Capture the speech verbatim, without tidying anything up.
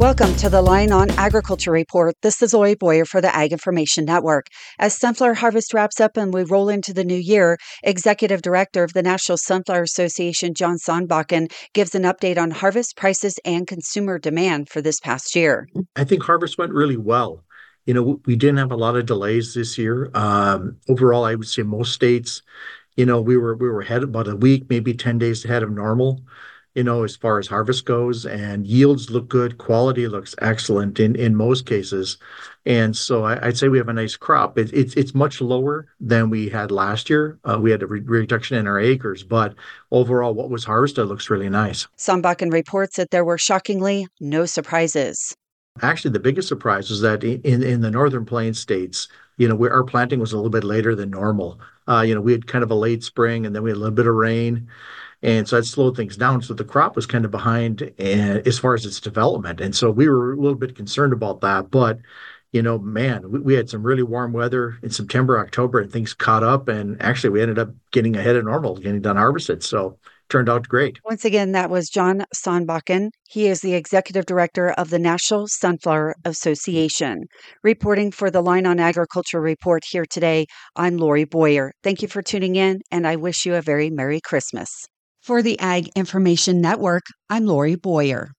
Welcome to the Line on Agriculture Report. This is Lori Boyer for the Ag Information Network. As sunflower harvest wraps up and we roll into the new year, Executive Director of the National Sunflower Association, John Sandbakken, gives an update on harvest prices and consumer demand for this past year. I think harvest went really well. You know, we didn't have a lot of delays this year. Um, overall, I would say most states, you know, we were we were ahead about a week, maybe ten days ahead of normal, you know, as far as harvest goes, and yields look good, quality looks excellent in in most cases. And so I, I'd say we have a nice crop. It, it's it's much lower than we had last year. Uh, we had a re reduction in our acres, but overall, what was harvested looks really nice. Sandbakken reports that there were shockingly no surprises. Actually, the biggest surprise was that in in the northern plains states, you know, where our planting was a little bit later than normal. Uh, you know, we had kind of a late spring, and then we had a little bit of rain, and so that slowed things down. So the crop was kind of behind, and as far as its development, and so we were a little bit concerned about that. But you know, man, we, we had some really warm weather in September, October, and things caught up, and actually, we ended up getting ahead of normal, getting done harvested. So turned out great. Once again, that was John Sandbakken. He is the executive director of the National Sunflower Association. Reporting for the Line on Agriculture Report here today, I'm Lori Boyer. Thank you for tuning in, and I wish you a very Merry Christmas. For the Ag Information Network, I'm Lori Boyer.